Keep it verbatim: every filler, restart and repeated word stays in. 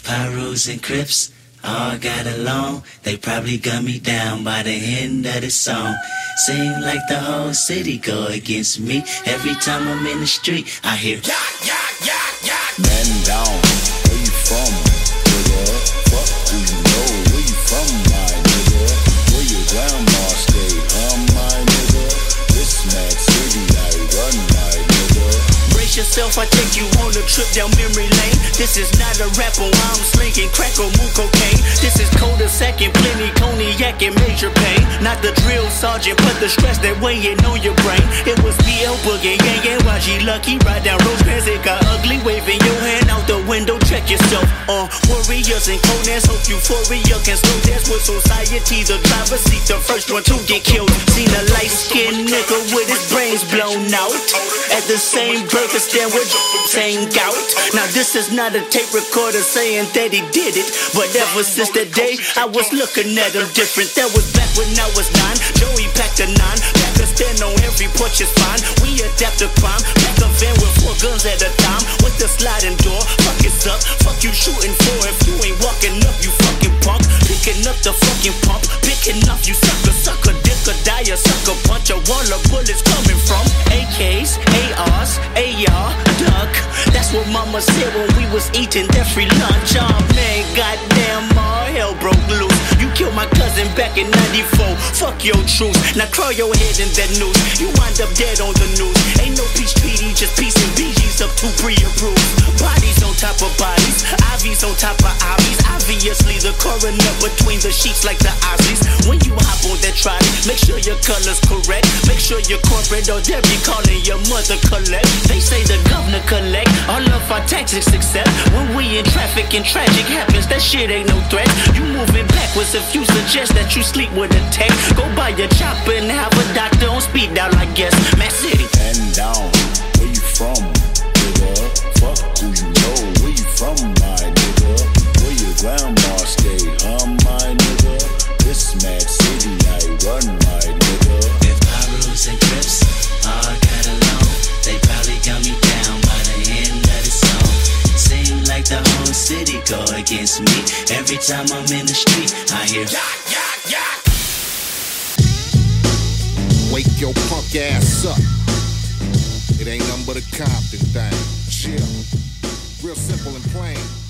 Pyrus and Crips all got along. They probably gun me down by the end of the song. Seem like the whole city go against me. Every time I'm in the street, I hear yak, yak, yak, yak. Man down, where you from, nigga? Fuck who you know, where you from, my nigga? Where your grandma stay, huh, my nigga? This mad city I run, my nigga. Brace yourself, I take you on a trip down memory lane. This is not a rapper, I'm slinging crack or moon cocaine. This is cul-de-sac and plenty cognac and major pain. Not the drill sergeant, but the stress that weighing on your brain. It was B L Boogie, Yang Yang, Y G Lucky. Ride down Rosecrans, it got ugly. Waving your hand out the window, check yourself. Uh, warriors and conans, hope euphoria can slow dance with society. The driver's seat, the first one to get killed. Seen a light-skinned nigga with his brains blown out at the same burger stand with same gout. Now this is not a tape recorder saying that he did it, but ever since that day I was looking at him different. That was back when I was nine. Joey packed a nine, pack a stand on every porch is fine. We adapt to crime, pack a van with four guns at a time. With the sliding door, fuck it's up, fuck you shooting for. If you ain't walking up, you fucking punk. Picking up the fucking pump, picking up you sucker, sucker, dick or die, a sucker punch. A wall of bullets coming from A Ks, A Rs, A R, duck. That's what mama said when we was eating that free lunch. Oh man, goddamn, all hell broke loose. You killed my cousin back in ninety-four. Fuck your truth. Now crawl your head in that noose. You wind up dead on the news. Ain't no peace treaty, just peace and B Gs up to pre-approved. Bodies on top of bodies, I Vs on top of I Vs. Obviously the coroner between the sheets like the Aussies. When you hop on that trolley, make sure your color's correct. Make sure you're corporate or they'll be calling your mother collect. They say the governor collect all of our taxes except when we in traffic and tragic happens. That shit ain't no threat. You moving backwards if you suggest that you sleep with a tech. Go buy your chopper and have a doctor on speed dial, I guess. Mac City. Man down, where you from, nigga? Fuck who you know, where you from, my nigga? Where your grandma stay, huh, my nigga? This mad city I run, my nigga. If Pyrus and Crips all got along, they probably got me down by the end of the song. Seem like the whole city go against me. Every time I'm in the street, I hear yak, yak, yak. Wake your punk ass up. It ain't nothing but a Compton thing. Chill. Real simple and plain.